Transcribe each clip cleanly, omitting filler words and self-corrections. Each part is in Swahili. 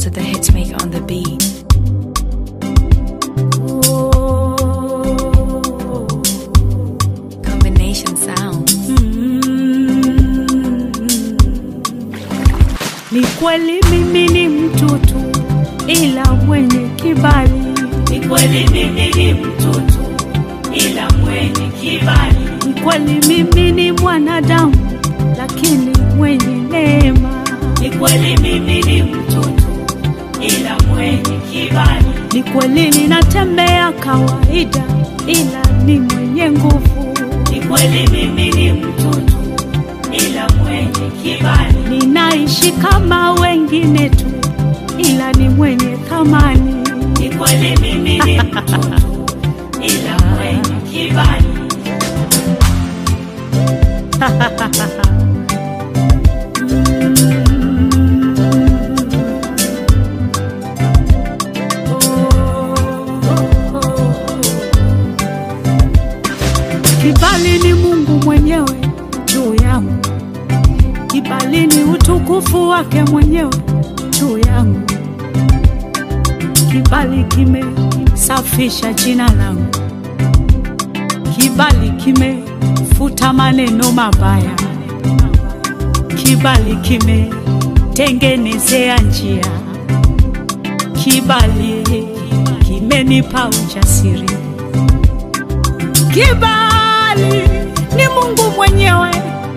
sounds of the hitmaker on the beat. Combination sound. Ni kweli mimi ni mtoto ila mwenye kibali. Ni kweli mimi ni mtoto ila mwenye kibali. Ni kweli mimi ni mwanadamu lakini mwenye neema. Ni kweli mimi ni mtoto ila mwenye kibali. Ni kweli ninatembea kawaida ila ni mwenye nguvu. Ni kweli mimi ni mtoto ila mwenye kibali. Ninaishi kama wengine tu ila ni mwenye thamani. Ni kweli mimi ni mtoto ila mwenye kibali. Kibali ni Mungu mwenyewe juu yangu. Kibali ni utukufu wake mwenyewe juu yangu. Kibali kimesafisha jina langu. Kibali kimefuta maneno mabaya. Kibali kimetengenezea njia. Kibali kimenipa ujasiri. Kibali ni Mungu mwenyewe.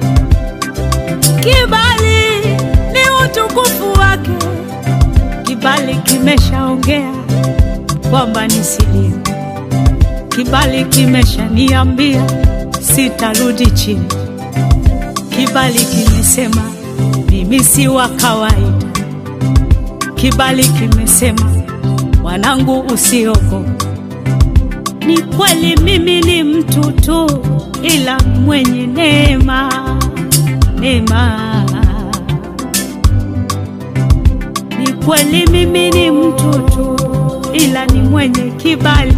Kibali ni utukufu wake. Kibali kimeshaongea kwamba nisilie. Kibali kimeshaniambia sitarudi chini. Kibali kimesema mimi si wa kawaida. Kibali kimesema mwanangu usiogope. Ni kweli mimi ni mtoto ila mwenye neema. Neema. Ni kweli mimi ni mtoto ila ni mwenye kibali.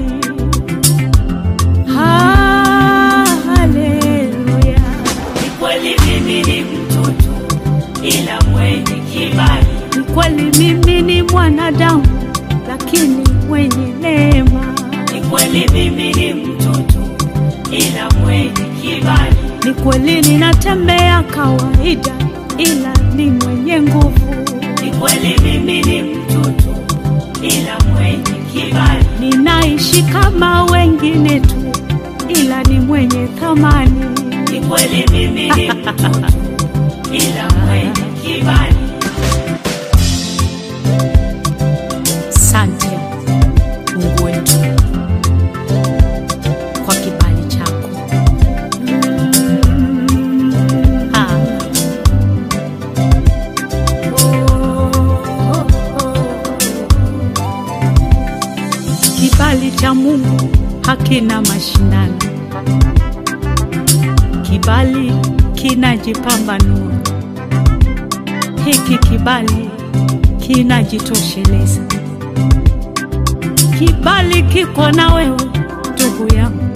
Haleluya. Ni kweli mimi ni mtoto ila mwenye kibali. Ni kweli mimi ni mwanadamu lakini mwenye neema. Ni kweli mimi ni mtoto ila mwenye kibali. Ni kweli ninatembea kawaida ila ni mwenye nguvu. Ni kweli mimi ni mtoto ila mwenye kibali. Ninaishi kama wengine tu ila ni mwenye thamani. Ni kweli mimi ni mtoto ila mwenye kibali. Asante Mungu wetu kwa kibali chako. Kibali cha Mungu hakina mashindano. Kibali kinajipambanua. Hiki kibali kinajitosheleza. Kibali kiko na wewe ndugu yangu.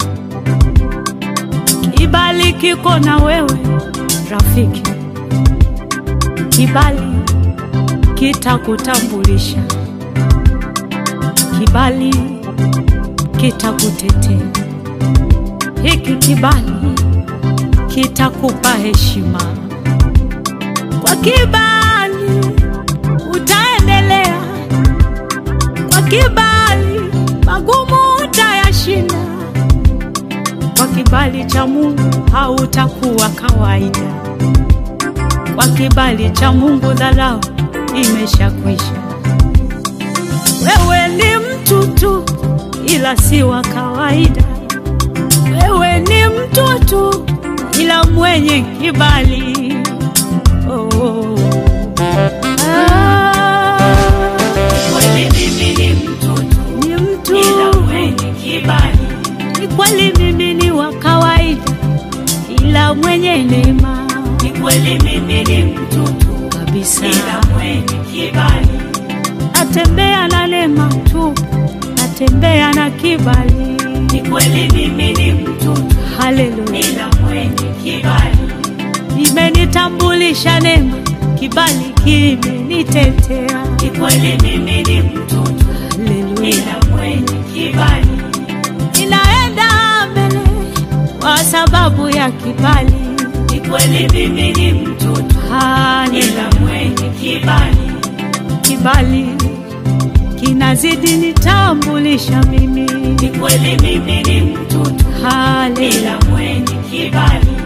Kibali kiko na wewe rafiki. Kibali kitakutambulisha. Kibali kitakutetea. Hiki kibali kitakupa heshima. Kwa kibali utaendelea. Kwa kibali magumu utayashinda. Kwa kibali cha Mungu hautakuwa kawaida. Kwa kibali cha Mungu dharau imeshakwisha. Wewe ni mtoto ila si wa kawaida. Wewe ni mtoto ila mwenye kibali. Oh. Ni kweli mimi ni mtoto ila mwenye kibali. Ni kweli mimi ni wa kawaida ila mwenye neema. Ni kweli mimi ni mtoto kabisa ila mwenye kibali. Natembea na neema tu, natembea na kibali. Ni kweli mimi ni mtoto Haleluya. ila mwenye kibali. Imenitambulisha neema kibali kimenitetea. Ni kweli mimi ni mtoto, Haleluya. ila mwenye kibali. Ninaenda mbele kwa sababu ya kibali. Ni kweli mimi ni mtoto, Haleluya. ila mwenye kibali. Kibali kinazidi nitambulisha mimi. Ni kweli mimi ni mtoto, Haleluya. ila mwenye kibali.